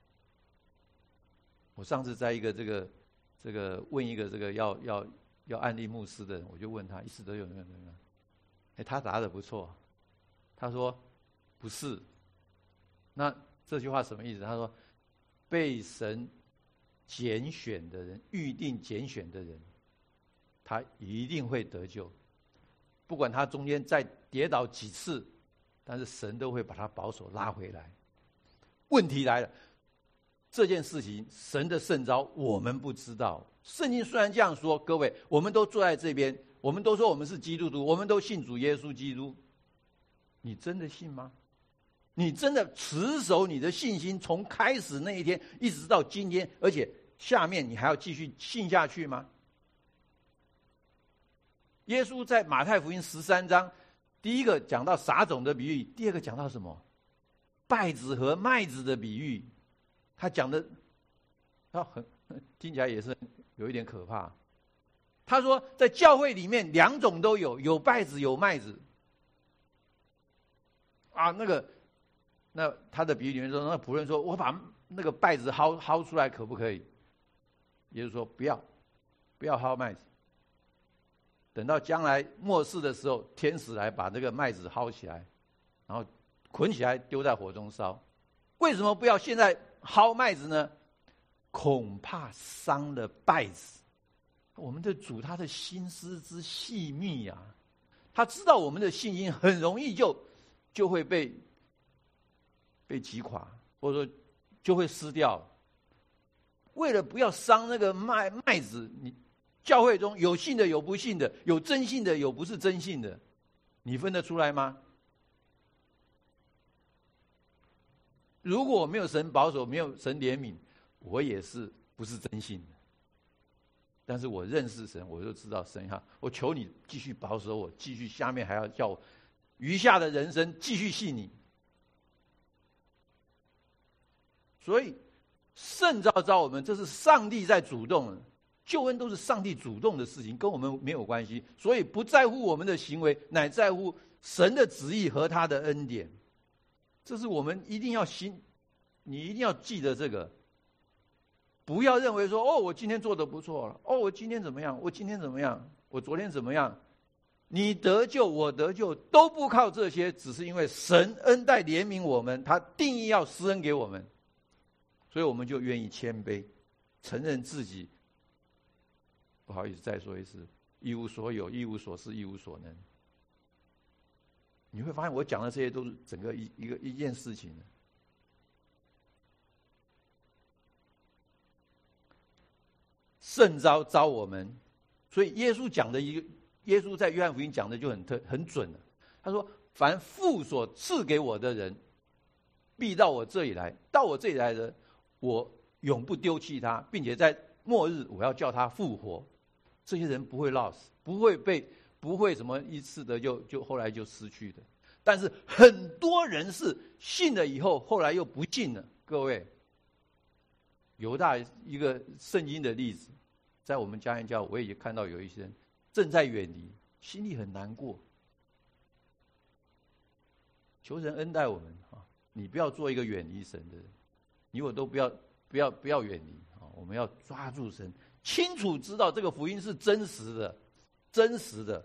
我上次在一个这个这个问一个这个要要要案例牧师的人，我就问他：一次得救永远得救吗？哎，他答得不错。他说：“不是。”那这句话什么意思？他说：“被神拣选的人，预定拣选的人，他一定会得救，不管他中间再跌倒几次，但是神都会把他保守拉回来。”问题来了，这件事情神的圣召我们不知道。圣经虽然这样说，各位，我们都坐在这边，我们都说我们是基督徒，我们都信主耶稣基督，你真的信吗？你真的持守你的信心，从开始那一天一直到今天，而且下面你还要继续信下去吗？耶稣在马太福音十三章，第一个讲到撒种的比喻，第二个讲到什么？稗子和麦子的比喻。他讲的，他很听起来也是有一点可怕。他说，在教会里面两种都有，有稗子有麦子。啊，那个。那他的比喻里面说，那仆人说：“我把那个稗子薅薅出来，可不可以？”耶稣说：“不要，不要薅麦子。等到将来末世的时候，天使来把这个麦子薅起来，然后捆起来丢在火中烧。为什么不要现在薅麦子呢？恐怕伤了稗子。我们的主他的心思之细密啊，他知道我们的信心很容易就就会被。”被击垮，或者说就会失掉。为了不要伤那个麦麦子，你教会中有信的有不信的，有真信的有不是真信的，你分得出来吗？如果没有神保守，没有神怜悯，我也是不是真信的。但是我认识神，我就知道神哈，我求你继续保守我，继续下面还要叫我余下的人生继续信你。所以圣召召我们，这是上帝在主动的，救恩都是上帝主动的事情，跟我们没有关系。所以不在乎我们的行为，乃在乎神的旨意和他的恩典。这是我们一定要心，你一定要记得这个。不要认为说，哦，我今天做得不错了，哦，我今天怎么样，我今天怎么样，我昨天怎么样。你得救，我得救，都不靠这些，只是因为神恩待怜悯我们，他定义要施恩给我们。所以我们就愿意谦卑，承认自己，不好意思再说一次，一无所有，一无所事，一无所能。你会发现我讲的这些都是整个一一个一件事情。圣召召我们，所以耶稣讲的一个，耶稣在约翰福音讲的就很特很准了。他说：“凡父所赐给我的人，必到我这里来，到我这里来的。”我永不丢弃他，并且在末日我要叫他复活。这些人不会 lost， 不会被不会什么一次的就就后来就失去的。但是很多人是信了以后，后来又不信了。各位，犹大一个圣经的例子，在我们嘉义教，我也看到有一些人正在远离，心里很难过。求神恩待我们啊！你不要做一个远离神的人。你我都不要不要不要远离啊！我们要抓住神，清楚知道这个福音是真实的，真实的。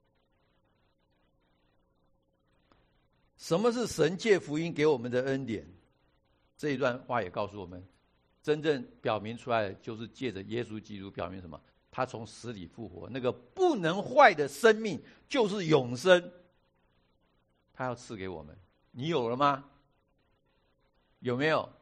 什么是神借福音给我们的恩典？这一段话也告诉我们，真正表明出来的就是借着耶稣基督，表明什么？他从死里复活，那个不能坏的生命就是永生，他要赐给我们。你有了吗？有没有？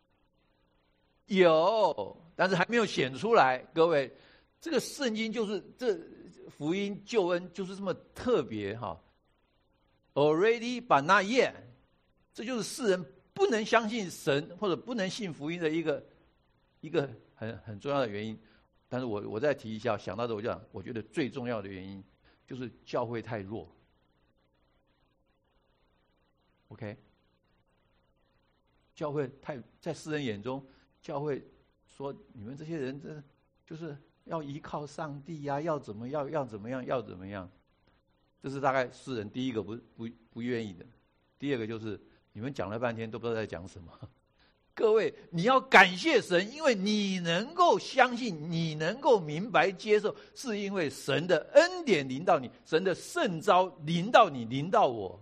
有，但是还没有显出来。各位，这个圣经就是这福音救恩就是这么特别哈。Already but not yet， 这就是世人不能相信神或者不能信福音的一个一个很很重要的原因。但是我我再提一下，想到的我就讲，我觉得最重要的原因就是教会太弱。OK， 教会太在世人眼中，教会说你们这些人真就是要依靠上帝呀、啊，要怎么样，要怎么样，要怎么样。这是大概世人第一个不不不愿意的。第二个就是你们讲了半天都不知道在讲什么。各位，你要感谢神，因为你能够相信，你能够明白接受，是因为神的恩典临到你，神的圣召临到你，临到我。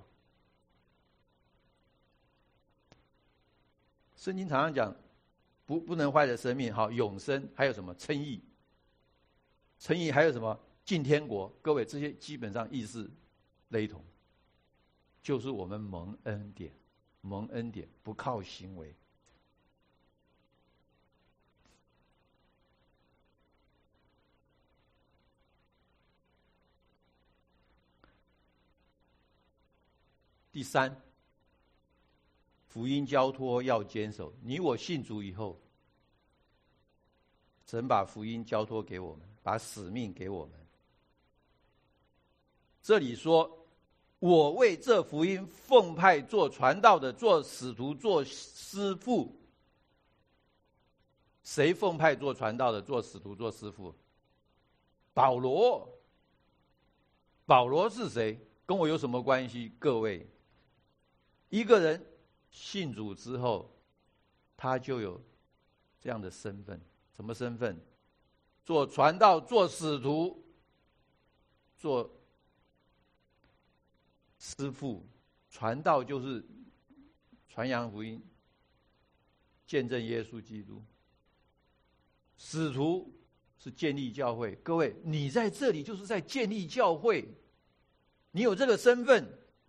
圣经常常讲，不不能坏的生命，好永生，还有什么称义？称义还有什么进天国？各位，这些基本上意思雷同，就是我们蒙恩典，蒙恩典不靠行为。第三，福音交托要坚守。你我信主以后，神把福音交托给我们，把使命给我们。这里说，我为这福音奉派做传道的，做使徒，做师傅。谁奉派做传道的，做使徒，做师傅？保罗。保罗是谁？跟我有什么关系？各位，一个人信主之后，他就有这样的身份。什么身份？做传道，做使徒，做师傅。传道就是传扬福音，见证耶稣基督。使徒是建立教会。各位，你在这里就是在建立教会，你有这个身份，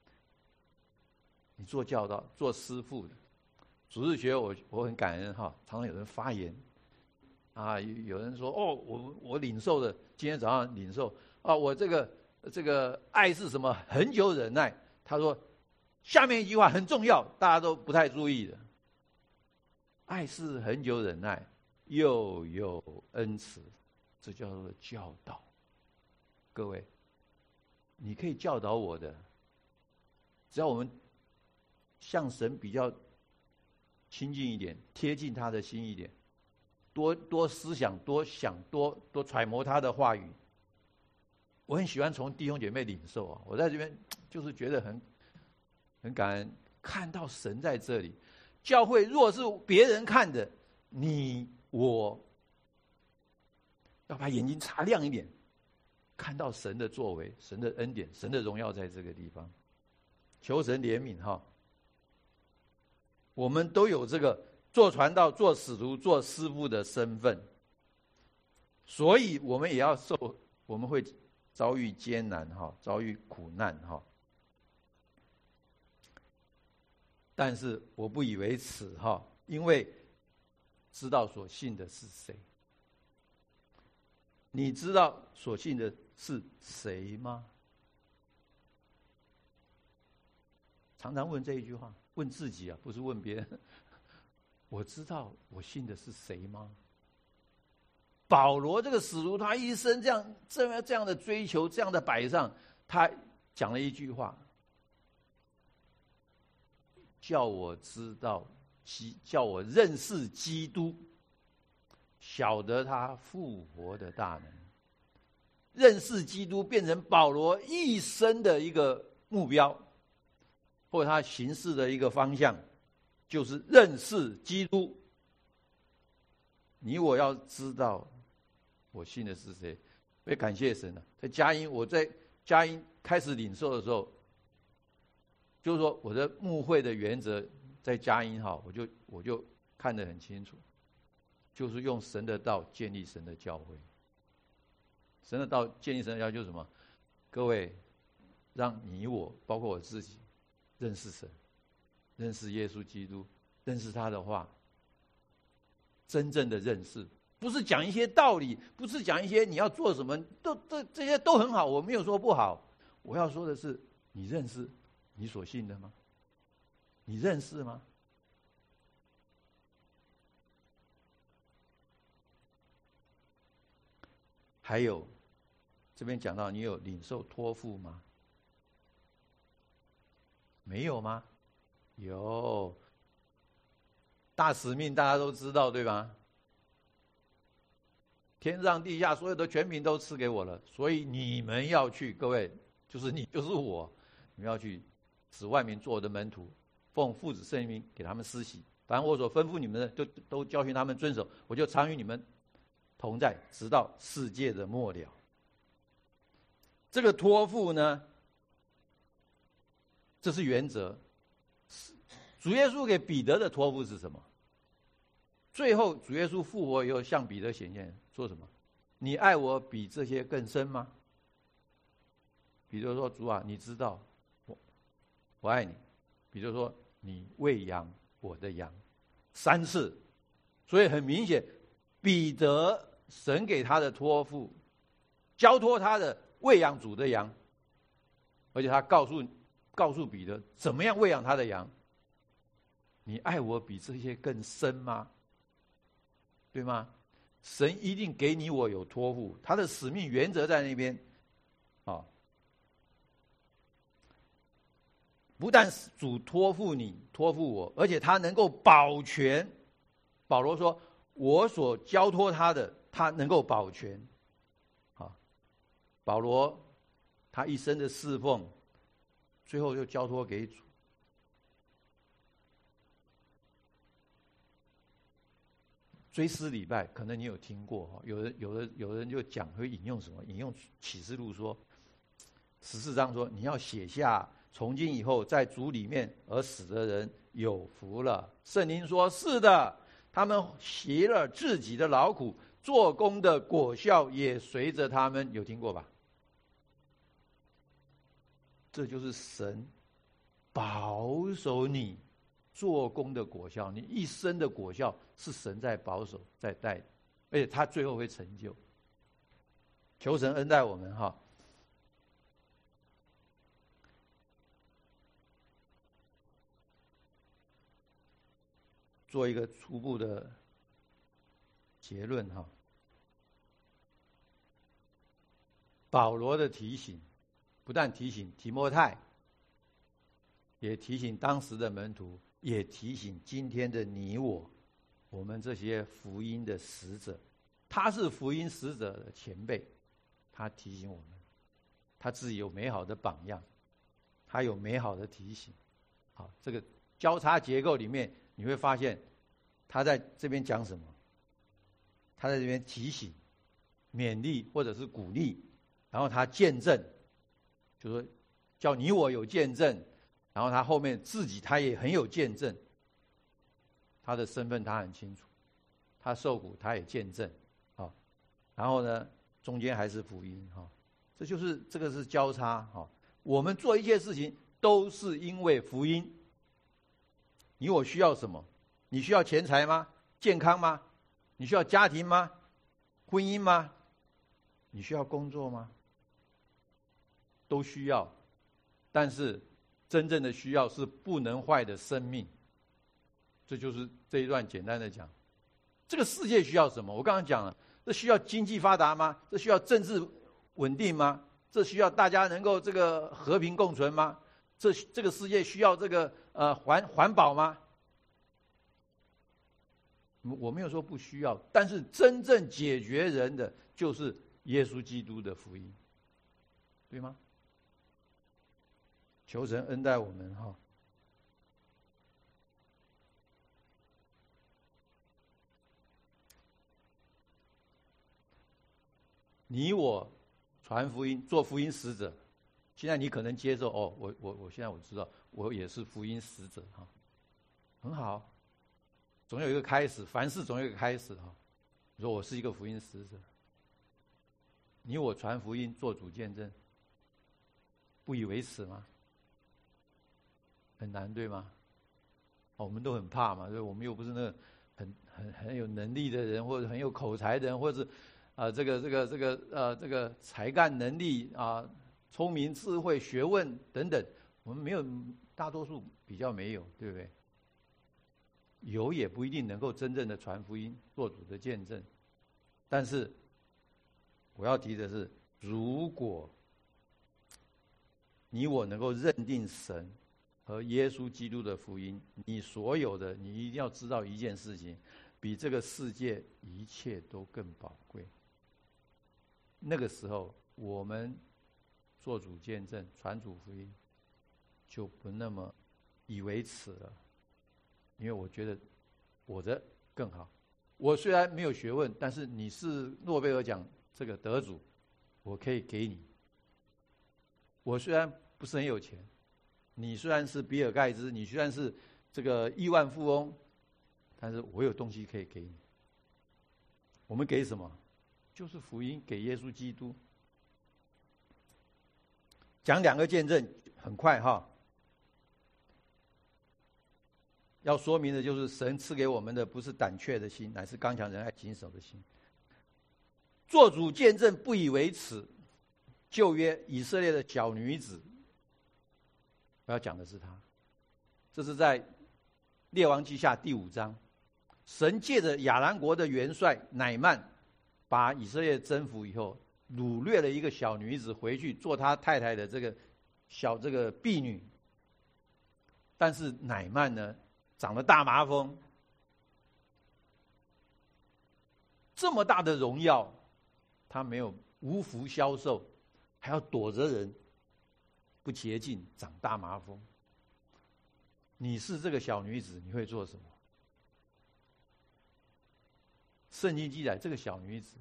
你做教导，做师傅的。主日学我我很感恩哈，常常有人发言啊，有人说哦，我我领受的，今天早上领受啊，我这个这个爱是什么？恒久忍耐。他说下面一句话很重要，大家都不太注意的。爱是恒久忍耐，又有恩慈，这叫做教导。各位，你可以教导我的，只要我们向神比较亲近一点，贴近他的心一点，多多思想，多想，多多揣摩他的话语。我很喜欢从弟兄姐妹领受啊，我在这边就是觉得很很感恩，看到神在这里。教会若是别人看的，你我要把眼睛擦亮一点，看到神的作为，神的恩典，神的荣耀在这个地方。求神怜悯哈，我们都有这个做传道、做使徒、做师傅的身份，所以我们也要受，我们会遭遇艰难哈，遭遇苦难哈。但是我不以为耻哈，因为知道所信的是谁。你知道所信的是谁吗？常常问这一句话，问自己啊，不是问别人。我知道我信的是谁吗？保罗这个使徒，他一生这样这样这样的追求，这样的摆上，他讲了一句话，叫我知道，叫我认识基督，晓得他复活的大能。认识基督变成保罗一生的一个目标，或者他行事的一个方向，就是认识基督。你我要知道我信的是谁。所以感谢神啊，在佳音，我在佳音开始领受的时候，就是说我的牧会的原则在佳音哈，我就我就看得很清楚，就是用神的道建立神的教会。神的道建立神的教会就是什么？各位，让你我包括我自己认识神，认识耶稣基督，认识他的话，真正的认识，不是讲一些道理，不是讲一些你要做什么，都这这些都很好，我没有说不好。我要说的是，你认识你所信的吗？你认识吗？还有， 这边讲到你有领受托付吗？没有吗？有。大使命大家都知道对吧？天上地下所有的权柄都赐给我了，所以你们要去，各位就是你就是我，你们要去使万民做我的门徒，奉父子圣名给他们施洗，凡我所吩咐你们的，就都教训他们遵守，我就常与你们同在，直到世界的末了。这个托付呢，这是原则。主耶稣给彼得的托付是什么？最后主耶稣复活以后向彼得显现，说什么？你爱我比这些更深吗？彼得说：主啊，你知道我我爱你。彼得说：你喂养我的羊。三次。所以很明显，彼得神给他的托付，交托他的喂养主的羊，而且他告诉告诉彼得怎么样喂养他的羊。你爱我比这些更深吗？对吗？神一定给你我有托付，他的使命原则在那边。啊，不但主托付你托付我，而且他能够保全。保罗说我所交托他的，他能够保全。啊，保罗他一生的侍奉，最后就交托给主。追思礼拜，可能你有听过，有人有人有人就讲会引用什么？引用启示录说，十四章说，你要写下，从今以后在主里面而死的人有福了。圣灵说，是的，他们习了自己的劳苦，做工的果效也随着他们。有听过吧？这就是神保守你做工的果效，你一生的果效是神在保守，在带，而且他最后会成就。求神恩待我们哈。做一个初步的结论哈。保罗的提醒，不但提醒提摩太，也提醒当时的门徒，也提醒今天的你我，我们这些福音的使者。他是福音使者的前辈，他提醒我们，他自己有美好的榜样，他有美好的提醒。好，这个交叉结构里面，你会发现他在这边讲什么？他在这边提醒、勉励或者是鼓励，然后他见证，就说叫你我有见证。然后他后面自己他也很有见证，他的身份他很清楚，他受苦他也见证，啊，然后呢中间还是福音哈，这就是这个是交叉哈。我们做一切事情都是因为福音。你我需要什么？你需要钱财吗？健康吗？你需要家庭吗？婚姻吗？你需要工作吗？都需要，但是真正的需要是不能坏的生命。这就是这一段简单的讲，这个世界需要什么？我刚刚讲了，这需要经济发达吗？这需要政治稳定吗？这需要大家能够这个和平共存吗？这这个世界需要这个呃环环保吗？我没有说不需要，但是真正解决人的就是耶稣基督的福音，对吗？求神恩待我们哈。你我传福音，做福音使者。现在你可能接受哦，我我我现在我知道，我也是福音使者哈，很好，总有一个开始，凡事总有一个开始哈。你说我是一个福音使者，你我传福音，做主见证，不以为耻吗？很难对吗？哦，我们都很怕嘛，对，我们又不是那个很很很有能力的人，或者很有口才的人，或者是啊、呃、这个这个这个呃这个才干能力啊、呃、聪明智慧学问等等，我们没有，大多数比较没有，对不对？有也不一定能够真正的传福音，做主的见证。但是我要提的是， 如果你我能够认定神和耶稣基督的福音，你所有的，你一定要知道一件事情，比这个世界一切都更宝贵。那个时候，我们做主见证、传主福音，就不那么以为耻了。因为我觉得我的更好。我虽然没有学问，但是你是诺贝尔奖这个得主，我可以给你。我虽然不是很有钱，你虽然是比尔盖茨，你虽然是这个亿万富翁，但是我有东西可以给你。我们给什么？就是福音，给耶稣基督。讲两个见证，很快哈。要说明的就是神赐给我们的不是胆怯的心，乃是刚强仁爱谨守的心。做主见证不以为耻。旧约以色列的小女子，我要讲的是她。这是在列王记下第五章，神借着亚兰国的元帅乃曼，把以色列征服以后，掳掠了一个小女子回去做他太太的这个小这个婢女。但是乃曼呢，长了大麻风，这么大的荣耀，他没有无福消受，还要躲着人，不洁净，长大麻风。你是这个小女子，你会做什么？圣经记载，这个小女子，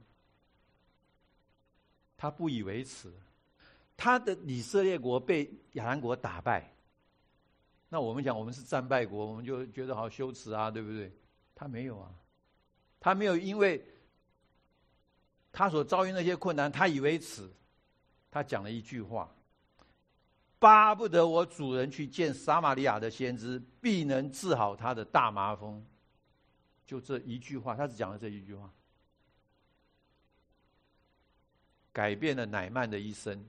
她不以为耻，她的以色列国被亚兰国打败。那我们讲，我们是战败国，我们就觉得好羞耻啊，对不对？他没有啊，他没有因为他所遭遇那些困难，他以为耻。他讲了一句话：巴不得我主人去见撒玛利亚的先知，必能治好他的大麻风。就这一句话，他只讲了这一句话，改变了乃曼的一生，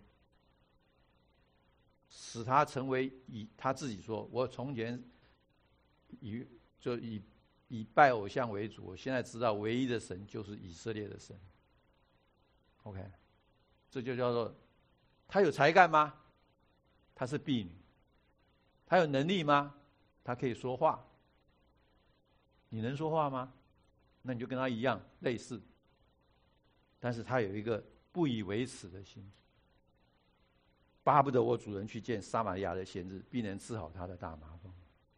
使他成为以他自己说：我从前以就以以拜偶像为主，我现在知道唯一的神就是以色列的神。OK， 这就叫做他有才干吗？他是婢女。他有能力吗？他可以说话。你能说话吗？那你就跟他一样类似。但是他有一个不以为耻的心，巴不得我主人去见撒玛利亚的先知，必能治好他的大麻风。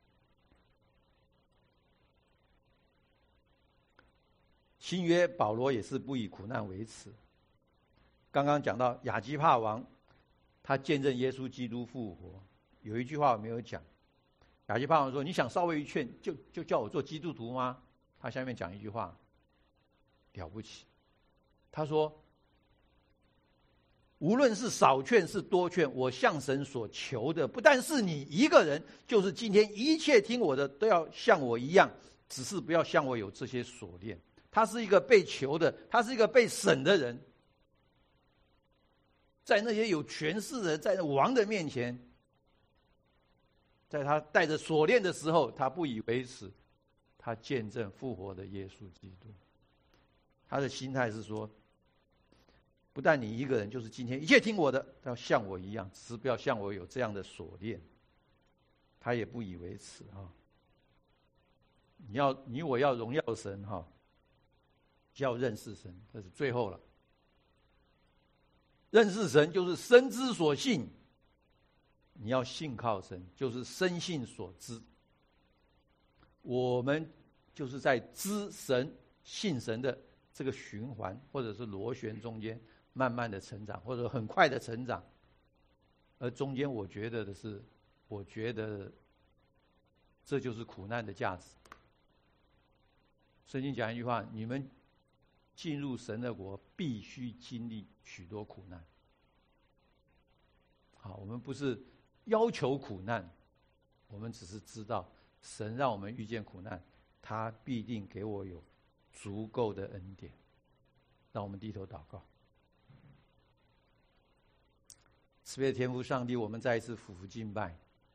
新约保罗也是不以苦难为耻。刚刚讲到亚基帕王，他见证耶稣基督复活，有一句话我没有讲。亚基帕王说：“你想稍微一劝，就就叫我做基督徒吗？”他下面讲一句话，了不起。他说：“无论是少劝是多劝，我向神所求的，不但是你一个人，就是今天一切听我的，都要像我一样，只是不要像我有这些锁链。”他是一个被求的，他是一个被审的人。在那些有权势的，在王的面前，在他带着锁链的时候，他不以为耻，他见证复活的耶稣基督。他的心态是说，不但你一个人，就是今天一切听我的，要像我一样，只是不要像我有这样的锁链。他也不以为耻啊！你要你我要荣耀神哈，要认识神，这是最后了。认识神就是深知所信，你要信靠神，就是深信所知。我们就是在知神、信神的这个循环或者是螺旋中间，慢慢的成长，或者很快的成长。而中间，我觉得的是，我觉得这就是苦难的价值。圣经讲一句话：你们进入神的国，必须经历许多苦难。好，我们不是要求苦难，我们只是知道神让我们遇见苦难，他必定给我有足够的恩典。让我们低头祷告。慈悲的天父上帝，我们再一次俯伏敬拜。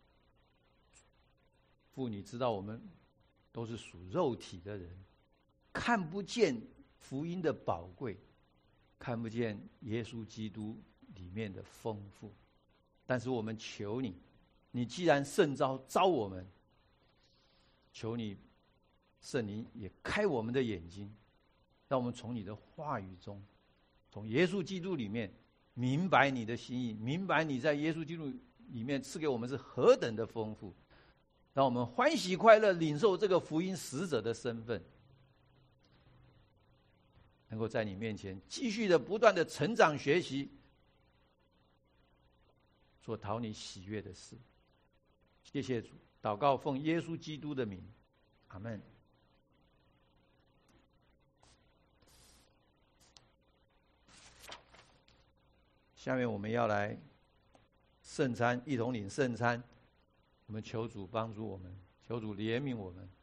父，你知道我们都是属肉体的人，看不见福音的宝贵， 看不见耶稣基督里面的丰富。但是我们求你，你既然圣召召我们，求你圣灵也开我们的眼睛，让我们从你的话语中，从耶稣基督里面明白你的心意，明白你在耶稣基督里面赐给我们是何等的丰富，让我们欢喜快乐领受这个福音使者的身份，能够在你面前继续的不断的成长学习，做讨你喜悦的事。谢谢主，祷告奉耶稣基督的名，阿们。下面我们要来圣餐，一同领圣餐。我们求主帮助我们，求主怜悯我们。